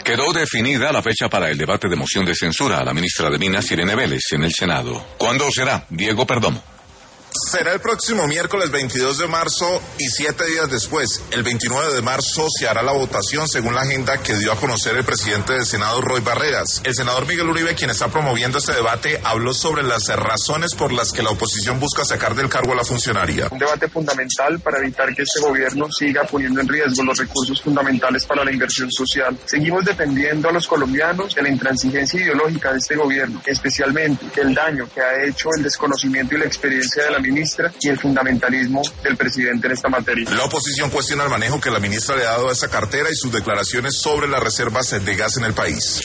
Quedó definida la fecha para el debate de moción de censura a la ministra de Minas, Irene Vélez, en el Senado. ¿Cuándo será, Diego Perdomo? Será el próximo miércoles 22 de marzo y 7 días después, el 29 de marzo, se hará la votación según la agenda que dio a conocer el presidente del Senado, Roy Barreras. El senador Miguel Uribe, quien está promoviendo este debate, habló sobre las razones por las que la oposición busca sacar del cargo a la funcionaria. Un debate fundamental para evitar que este gobierno siga poniendo en riesgo los recursos fundamentales para la inversión social. Seguimos defendiendo a los colombianos de la intransigencia ideológica de este gobierno, especialmente del daño que ha hecho el desconocimiento y la experiencia de la ministra y el fundamentalismo del presidente en esta materia. La oposición cuestiona el manejo que la ministra le ha dado a esa cartera y sus declaraciones sobre las reservas de gas en el país.